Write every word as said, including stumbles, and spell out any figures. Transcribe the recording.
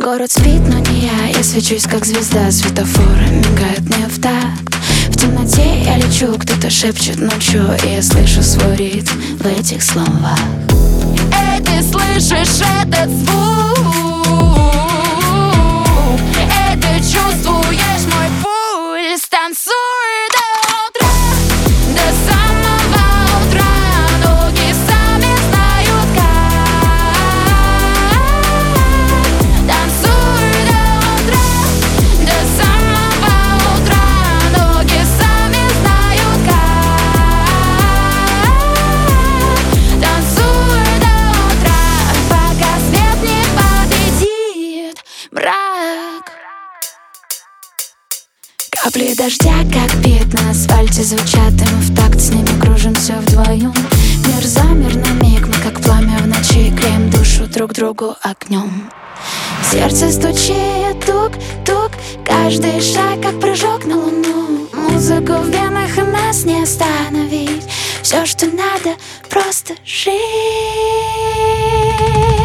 Город спит, но не я. Я свечусь, как звезда. Светофоры мигают мне в такт. В темноте я лечу, кто-то шепчет ночью, и я слышу свой ритм в этих словах. Эй, ты слышишь этот звук? Эй, ты чувствуешь мой пульс? Танцуй до утра, до самого утра. Ноги сами знают как. Танцуй до утра, до самого утра. Ноги сами знают как. Танцуй до утра, пока свет не победит мрак. Капли дождя, как бит на асфальте, звучат, и мы в такт с ними кружим все вдвоем. Мир замер на миг, мы как пламя в ночи, греем душу друг другу огнем. Сердце стучит, тук-тук, каждый шаг как прыжок на луну. Музыку в венах, и нас не остановить. Все, что надо, просто жить.